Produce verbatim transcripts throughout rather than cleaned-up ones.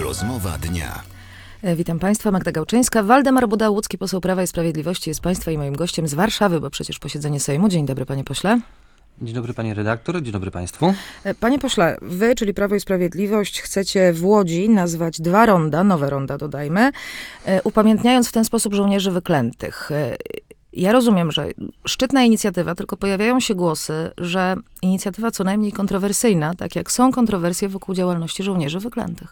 Rozmowa dnia. Witam Państwa, Magda Gałczyńska. Waldemar Buda, łódzki poseł Prawa i Sprawiedliwości, jest Państwa i moim gościem z Warszawy, bo przecież posiedzenie Sejmu. Dzień dobry, panie pośle. Dzień dobry, panie redaktor. Dzień dobry państwu. Panie pośle, wy, czyli Prawo i Sprawiedliwość, chcecie w Łodzi nazwać dwa ronda, nowe ronda dodajmy, upamiętniając w ten sposób żołnierzy wyklętych. Ja rozumiem, że szczytna inicjatywa, tylko pojawiają się głosy, że inicjatywa co najmniej kontrowersyjna, tak jak są kontrowersje wokół działalności żołnierzy wyklętych.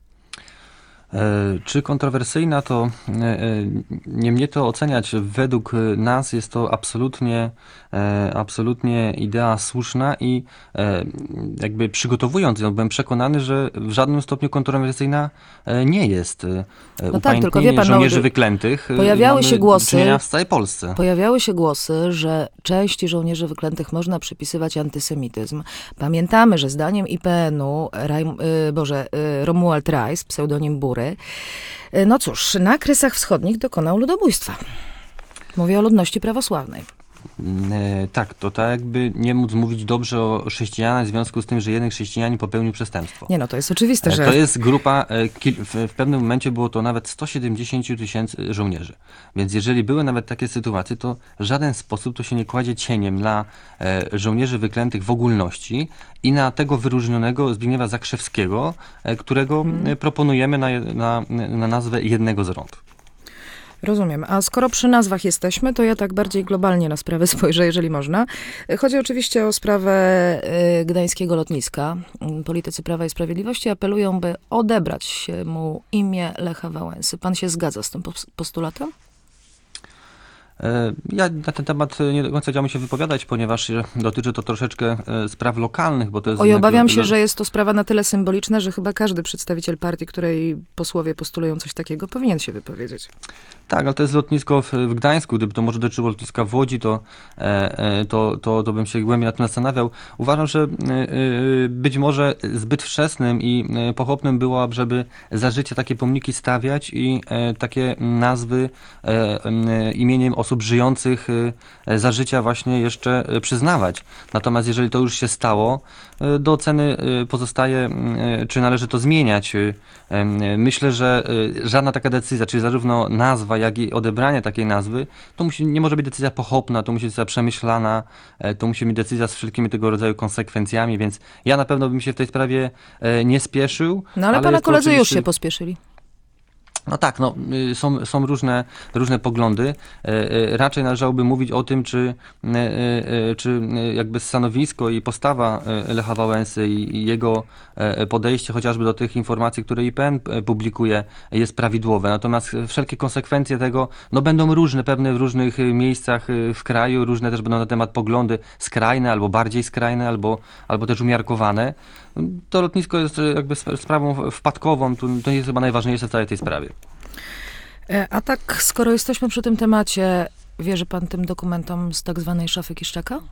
Czy kontrowersyjna, to nie mnie to oceniać. Według nas jest to absolutnie, absolutnie idea słuszna i jakby przygotowując ją, byłem przekonany, że w żadnym stopniu kontrowersyjna nie jest. No tak, tylko wie pan, żołnierzy no, wyklętych pojawiały się głosy w całej Polsce. Pojawiały się głosy, że części żołnierzy wyklętych można przypisywać antysemityzm. Pamiętamy, że zdaniem I P N-u Rajm, Boże, Romuald Rajs, pseudonim Bury, no cóż, na Kresach Wschodnich dokonał ludobójstwa. Mówię o ludności prawosławnej. E, tak, to tak jakby nie móc mówić dobrze o chrześcijanach w związku z tym, że jeden chrześcijanin popełnił przestępstwo. Nie no, to jest oczywiste, że... To jest grupa, e, kil, w, w pewnym momencie było to nawet sto siedemdziesiąt tysięcy żołnierzy. Więc jeżeli były nawet takie sytuacje, to w żaden sposób to się nie kładzie cieniem na e, żołnierzy wyklętych w ogólności i na tego wyróżnionego Zbigniewa Zakrzewskiego, e, którego hmm. proponujemy na, na, na nazwę jednego z rond. Rozumiem. A skoro przy nazwach jesteśmy, to ja tak bardziej globalnie na sprawę spojrzę, jeżeli można. Chodzi oczywiście o sprawę gdańskiego lotniska. Politycy Prawa i Sprawiedliwości apelują, by odebrać mu imię Lecha Wałęsy. Pan się zgadza z tym postulatem? Ja na ten temat nie do końca chciałbym się wypowiadać, ponieważ dotyczy to troszeczkę spraw lokalnych, bo to jest... Oj, obawiam się, że jest to sprawa na tyle symboliczna, że chyba każdy przedstawiciel partii, której posłowie postulują coś takiego, powinien się wypowiedzieć. Tak, ale to jest lotnisko w, w Gdańsku. Gdyby to może dotyczyło lotniska w Łodzi, to, e, to, to, to bym się głębiej nad tym zastanawiał. Uważam, że e, być może zbyt wczesnym i pochopnym było, żeby za życia takie pomniki stawiać i e, takie nazwy e, e, imieniem osób żyjących e, za życia właśnie jeszcze przyznawać. Natomiast jeżeli to już się stało, e, do oceny e, pozostaje, e, czy należy to zmieniać. E, myślę, że e, żadna taka decyzja, czyli zarówno nazwa, jak i odebranie takiej nazwy, to musi, nie może być decyzja pochopna, to musi być decyzja przemyślana, to musi być decyzja z wszelkimi tego rodzaju konsekwencjami, więc ja na pewno bym się w tej sprawie nie spieszył. No ale, ale pana koledzy oczywiście... już się pospieszyli. No tak, no, są, są różne, różne poglądy. Raczej należałoby mówić o tym, czy, czy jakby stanowisko i postawa Lecha Wałęsy i jego podejście chociażby do tych informacji, które I P N publikuje, jest prawidłowe. Natomiast wszelkie konsekwencje tego no, będą różne, pewne w różnych miejscach w kraju, różne też będą na temat poglądy skrajne, albo bardziej skrajne, albo, albo też umiarkowane. To lotnisko jest jakby sprawą wpadkową, to, to jest chyba najważniejsze w całej tej sprawie. A tak, skoro jesteśmy przy tym temacie, wierzy pan tym dokumentom z tak zwanej szafy Kiszczaka?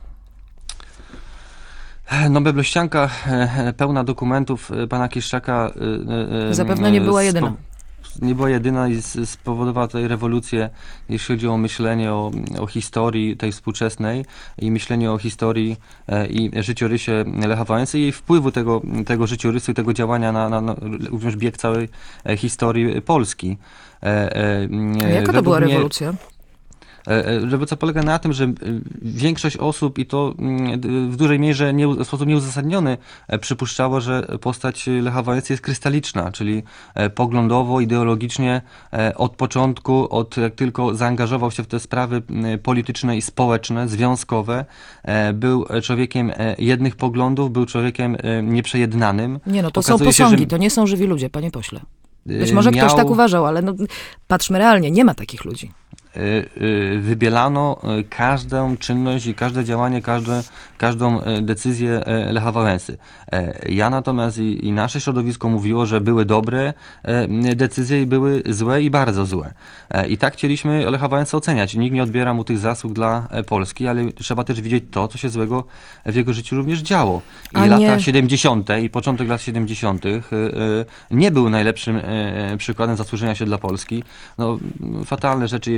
No meblościanka pełna dokumentów pana Kiszczaka... Zapewne nie była jedyna. Nie była jedyna i spowodowała tutaj rewolucję, jeśli chodzi o myślenie o, o historii tej współczesnej i myślenie o historii e, i życiorysie Lecha Wałęsy i jej wpływu tego, tego życiorysu i tego działania na, na, na również bieg całej e, historii Polski. E, e, A jaka to była rewolucja? Rewolucja polega na tym, że większość osób, i to w dużej mierze nie, w sposób nieuzasadniony, przypuszczało, że postać Lecha Wałęsy jest krystaliczna, czyli poglądowo, ideologicznie od początku, od jak tylko zaangażował się w te sprawy polityczne i społeczne, związkowe, był człowiekiem jednych poglądów, był człowiekiem nieprzejednanym. Nie no, to Okazuje są posągi, się, że... to nie są żywi ludzie, panie pośle. Być może miał... ktoś tak uważał, ale no, patrzmy realnie, nie ma takich ludzi. Wybielano każdą czynność i każde działanie, każde, każdą decyzję Lecha Wałęsy. Ja natomiast i, i nasze środowisko mówiło, że były dobre decyzje i były złe i bardzo złe. I tak chcieliśmy Lecha Wałęsę oceniać. Nikt nie odbiera mu tych zasług dla Polski, ale trzeba też widzieć to, co się złego w jego życiu również działo. I A lata nie... siedemdziesiąte i początek lat siedemdziesiątych nie był najlepszym przykładem zasłużenia się dla Polski. No, fatalne rzeczy,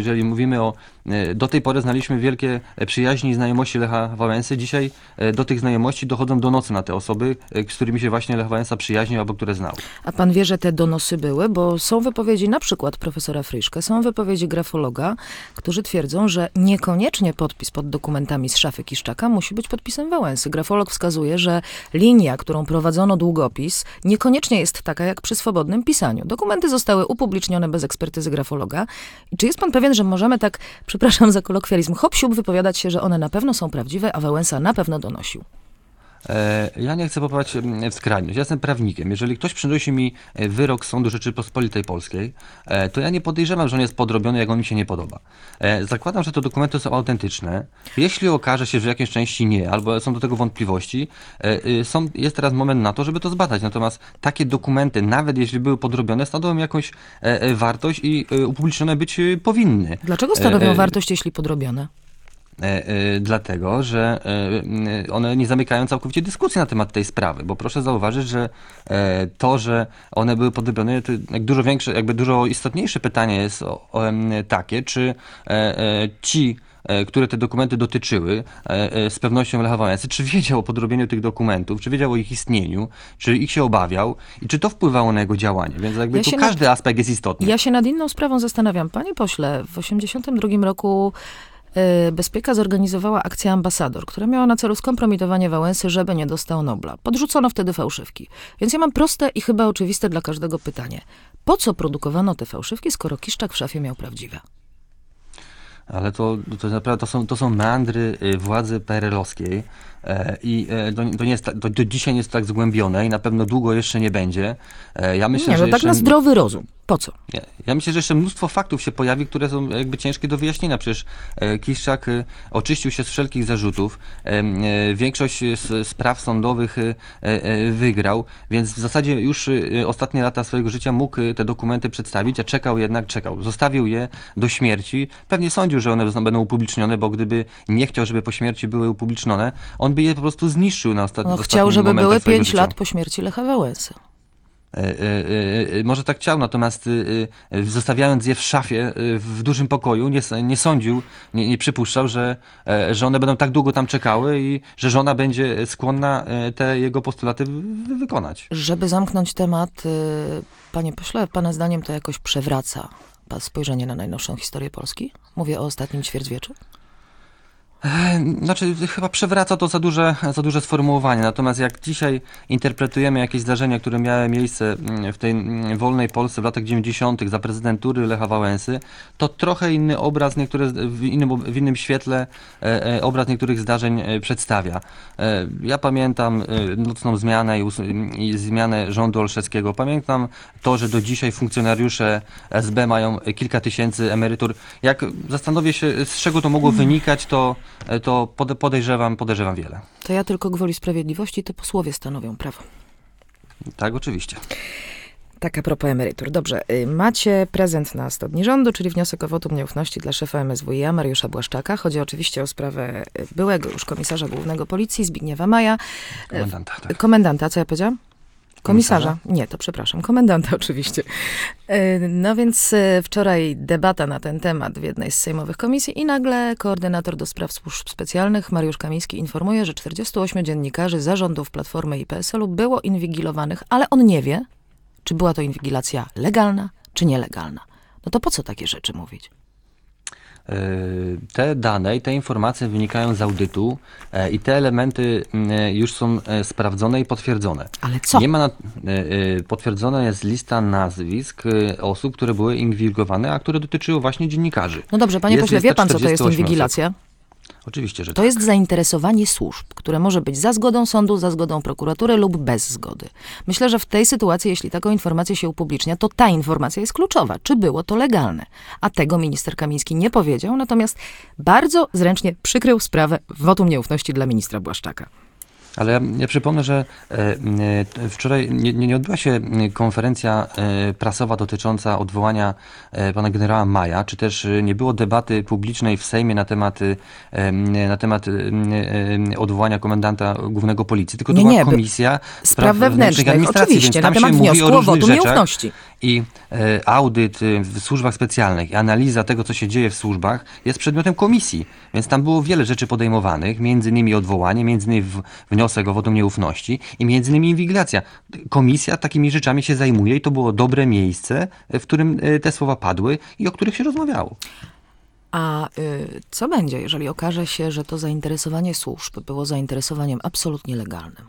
jeżeli mówimy o... Do tej pory znaliśmy wielkie przyjaźni i znajomości Lecha Wałęsy. Dzisiaj do tych znajomości dochodzą donosy na te osoby, z którymi się właśnie Lech Wałęsa przyjaźnił albo które znał. A pan wie, że te donosy były? Bo są wypowiedzi na przykład profesora Friszke, są wypowiedzi grafologa, którzy twierdzą, że niekoniecznie podpis pod dokumentami z szafy Kiszczaka musi być podpisem Wałęsy. Grafolog wskazuje, że linia, którą prowadzono długopis, niekoniecznie jest taka jak przy swobodnym pisaniu. Dokumenty zostały upublicznione bez ekspertyzy grafologa. I czy jest pan pewien, że możemy tak, przepraszam za kolokwializm, hop-siup wypowiadać się, że one na pewno są prawdziwe, a Wałęsa na pewno donosił? Ja nie chcę popaść w skrajność. Ja jestem prawnikiem. Jeżeli ktoś przynosi mi wyrok Sądu Rzeczypospolitej Polskiej, to ja nie podejrzewam, że on jest podrobiony, jak on mi się nie podoba. Zakładam, że te dokumenty są autentyczne. Jeśli okaże się, że w jakiejś części nie, albo są do tego wątpliwości, są, jest teraz moment na to, żeby to zbadać. Natomiast takie dokumenty, nawet jeśli były podrobione, stanowią jakąś wartość i upublicznione być powinny. Dlaczego stanowią wartość, jeśli podrobione? Dlatego, że one nie zamykają całkowicie dyskusji na temat tej sprawy, bo proszę zauważyć, że to, że one były podrobione, to dużo większe, jakby dużo istotniejsze pytanie jest takie, czy ci, które te dokumenty dotyczyły, z pewnością Lecha Wałęsy, czy wiedział o podrobieniu tych dokumentów, czy wiedział o ich istnieniu, czy ich się obawiał i czy to wpływało na jego działanie. Więc jakby ja tu każdy nad... aspekt jest istotny. Ja się nad inną sprawą zastanawiam. Panie pośle, w osiemdziesiątym drugim roku Bezpieka zorganizowała akcję Ambasador, która miała na celu skompromitowanie Wałęsy, żeby nie dostał Nobla. Podrzucono wtedy fałszywki. Więc ja mam proste i chyba oczywiste dla każdego pytanie. Po co produkowano te fałszywki, skoro Kiszczak w szafie miał prawdziwe? Ale to, to naprawdę to są, to są meandry władzy P R L-owskiej i to, to, nie jest, to, to dzisiaj nie jest tak zgłębione i na pewno długo jeszcze nie będzie. Ja myślę, nie, że no tak jeszcze... na zdrowy rozum. Po co? Ja, ja myślę, że jeszcze mnóstwo faktów się pojawi, które są jakby ciężkie do wyjaśnienia. Przecież Kiszczak oczyścił się z wszelkich zarzutów. Większość spraw sądowych wygrał, więc w zasadzie już ostatnie lata swojego życia mógł te dokumenty przedstawić, a czekał jednak, czekał. Zostawił je do śmierci. Pewnie sądził, że one będą upublicznione, bo gdyby nie chciał, żeby po śmierci były upublicznione, on by je po prostu zniszczył na ostat- no, ostatnim chciał, żeby były pięć życia. lat po śmierci Lecha Wałęsy. Może tak chciał, natomiast zostawiając je w szafie w dużym pokoju, nie, nie sądził, nie, nie przypuszczał, że, że one będą tak długo tam czekały i że żona będzie skłonna te jego postulaty wykonać. Żeby zamknąć temat, panie pośle, pana zdaniem to jakoś przewraca spojrzenie na najnowszą historię Polski? Mówię o ostatnim ćwierćwieczu. Znaczy, chyba przewraca to za duże, za duże sformułowanie. Natomiast jak dzisiaj interpretujemy jakieś zdarzenia, które miały miejsce w tej wolnej Polsce w latach dziewięćdziesiątych za prezydentury Lecha Wałęsy, to trochę inny obraz, niektóre w innym, w innym świetle e, obraz niektórych zdarzeń przedstawia. E, ja pamiętam nocną zmianę i, i zmianę rządu Olszewskiego. Pamiętam to, że do dzisiaj funkcjonariusze S B mają kilka tysięcy emerytur. Jak zastanowię się, z czego to mogło wynikać, to to podejrzewam, podejrzewam wiele. To ja tylko gwoli sprawiedliwości, to posłowie stanowią prawo. Tak, oczywiście. Tak a propos emerytur. Dobrze, macie prezent na sto dni rządu, czyli wniosek o wotum nieufności dla szefa M S W i A Mariusza Błaszczaka. Chodzi oczywiście o sprawę byłego już komisarza głównego policji, Zbigniewa Maja. Komendanta, tak. Komendanta, co ja powiedziałam? Komisarza? Nie, to przepraszam. Komendanta oczywiście. No więc wczoraj debata na ten temat w jednej z sejmowych komisji i nagle koordynator do spraw służb specjalnych Mariusz Kamiński informuje, że czterdziestu ośmiu dziennikarzy zarządów Platformy i P S L u było inwigilowanych, ale on nie wie, czy była to inwigilacja legalna, czy nielegalna. No to po co takie rzeczy mówić? Te dane i te informacje wynikają z audytu i te elementy już są sprawdzone i potwierdzone. Ale co? Nie ma na, potwierdzona jest lista nazwisk osób, które były inwigilowane, a które dotyczyły właśnie dziennikarzy. No dobrze, panie jest pośle, wie pan, co to jest inwigilacja? Osób. Oczywiście, że To tak. jest zainteresowanie służb, które może być za zgodą sądu, za zgodą prokuratury lub bez zgody. Myślę, że w tej sytuacji, jeśli taką informację się upublicznia, to ta informacja jest kluczowa. Czy było to legalne? A tego minister Kamiński nie powiedział, natomiast bardzo zręcznie przykrył sprawę wotum nieufności dla ministra Błaszczaka. Ale ja, ja przypomnę, że e, e, wczoraj nie, nie odbyła się konferencja e, prasowa dotycząca odwołania e, pana generała Maja, czy też e, nie było debaty publicznej w Sejmie na temat, e, na temat e, e, odwołania komendanta głównego policji, tylko to Nie, była nie, by- komisja Spraw wewnętrznych, administracji, oczywiście, więc na tam temat się mówi wniosku o o różnych wotum rzeczach. nieufności. I e, audyt e, w służbach specjalnych i analiza tego, co się dzieje w służbach, jest przedmiotem komisji. Więc tam było wiele rzeczy podejmowanych, między innymi odwołanie, między innymi w, wniosek o wotum nieufności i między innymi inwigilacja. Komisja takimi rzeczami się zajmuje i to było dobre miejsce, w którym e, te słowa padły i o których się rozmawiało. A y, co będzie, jeżeli okaże się, że to zainteresowanie służb było zainteresowaniem absolutnie legalnym?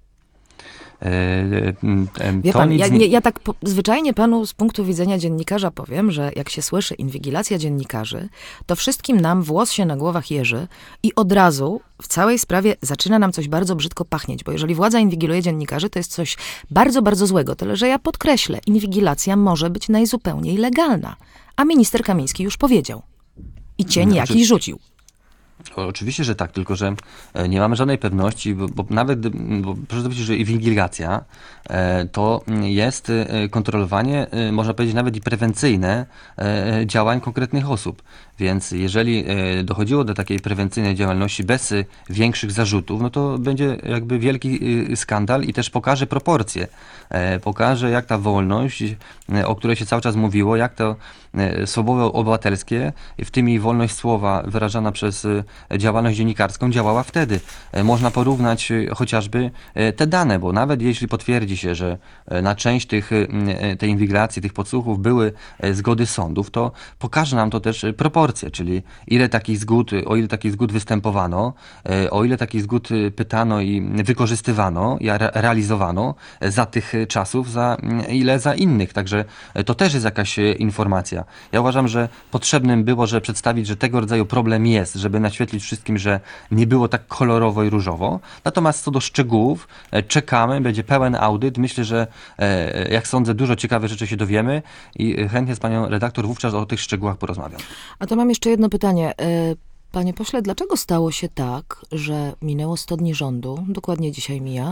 E, e, Wie to pan, nic ja, nie- nie, ja tak po, zwyczajnie panu z punktu widzenia dziennikarza powiem, że jak się słyszy inwigilacja dziennikarzy, to wszystkim nam włos się na głowach jeży i od razu w całej sprawie zaczyna nam coś bardzo brzydko pachnieć, bo jeżeli władza inwigiluje dziennikarzy, to jest coś bardzo, bardzo złego. Tyle, że ja podkreślę, inwigilacja może być najzupełniej legalna. A minister Kamiński już powiedział. I cień No, jakiś oczywiście. rzucił. O, Oczywiście, że tak, tylko że e, nie mamy żadnej pewności, bo, bo nawet, gdy- bo proszę zobaczyć, że inwigilacja e, to jest e, kontrolowanie, e, można powiedzieć nawet i prewencyjne e, działań konkretnych osób. Więc jeżeli e, dochodziło do takiej prewencyjnej działalności bez e, większych zarzutów, no to będzie jakby wielki e, skandal i też pokaże proporcje. E, Pokaże, jak ta wolność, e, o której się cały czas mówiło, jak to e, swobody obywatelskie, w tym i wolność słowa wyrażana przez e, działalność dziennikarską działała wtedy. E, Można porównać e, chociażby e, te dane, bo nawet jeśli potwierdzi się, że e, na część tych, e, tej inwigilacji, tych podsłuchów były e, zgody sądów, to pokaże nam to też e, proporcje, czyli ile takich zgód, o ile takich zgód występowano, e, o ile takich zgód e, pytano i wykorzystywano, i re- realizowano e, za tych e, czasów, za mm, ile za innych. Także e, to też jest jakaś e, informacja. Ja uważam, że potrzebnym było, że przedstawić, że tego rodzaju problem jest, żeby naświetlić wszystkim, że nie było tak kolorowo i różowo. Natomiast co do szczegółów, e, czekamy, będzie pełen audyt. Myślę, że e, jak sądzę, dużo ciekawych rzeczy się dowiemy i e, chętnie z panią redaktor wówczas o tych szczegółach porozmawiam. A to mam jeszcze jedno pytanie. E, Panie pośle, dlaczego stało się tak, że minęło sto dni rządu, dokładnie dzisiaj mija,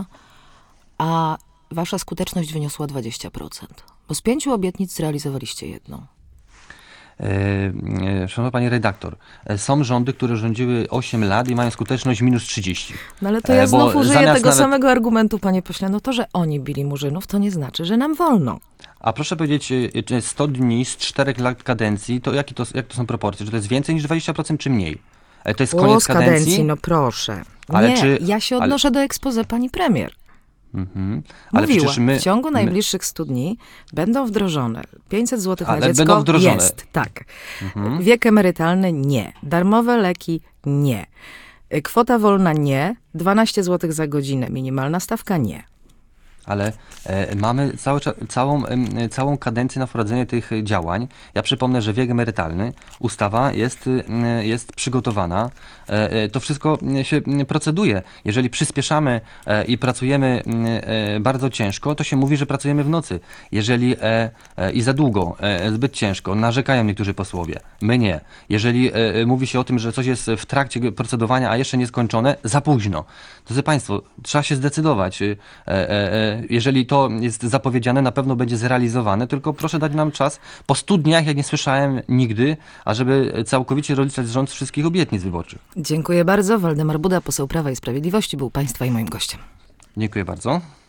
a wasza skuteczność wyniosła dwadzieścia procent? Bo z pięciu obietnic zrealizowaliście jedną. E, e, Szanowna pani redaktor, e, są rządy, które rządziły osiem lat i mają skuteczność minus trzydzieści. No ale to E, ja bo znów użyję zamiast tego nawet- samego argumentu, panie pośle. No to, że oni bili murzynów, to nie znaczy, że nam wolno. A proszę powiedzieć, e, czy sto dni z czterech lat kadencji, to, jaki to jak to są proporcje? Czy to jest więcej niż dwadzieścia procent, czy mniej? E, To jest O, koniec z kadencji, kadencji? no proszę. Ale nie, czy- ja się ale- odnoszę do expose pani premier. Mhm. Ale Mówiła, przecież my, w ciągu my, najbliższych stu dni będą wdrożone pięćset złotych na Ale dziecko. będą wdrożone. Jest, tak. Wiek emerytalny nie. Darmowe leki nie. Kwota wolna nie. dwanaście złotych za godzinę. Minimalna stawka nie. ale e, mamy cały, cza- całą, em, całą kadencję na wprowadzenie tych działań. Ja przypomnę, że wiek emerytalny, ustawa jest, e, jest przygotowana. E, e, to wszystko e, się e, proceduje. Jeżeli przyspieszamy e, i pracujemy e, bardzo ciężko, to się mówi, że pracujemy w nocy. Jeżeli e, e, i za długo, e, zbyt ciężko, narzekają niektórzy posłowie. My nie. Jeżeli e, mówi się o tym, że coś jest w trakcie procedowania, a jeszcze nie skończone, za późno. Drodzy Państwo, trzeba się zdecydować. E, e, e, Jeżeli to jest zapowiedziane, na pewno będzie zrealizowane, tylko proszę dać nam czas. Po stu dniach, jak nie słyszałem nigdy, ażeby całkowicie rozliczać rząd z wszystkich obietnic wyborczych. Dziękuję bardzo. Waldemar Buda, poseł Prawa i Sprawiedliwości, był państwa i moim gościem. Dziękuję bardzo.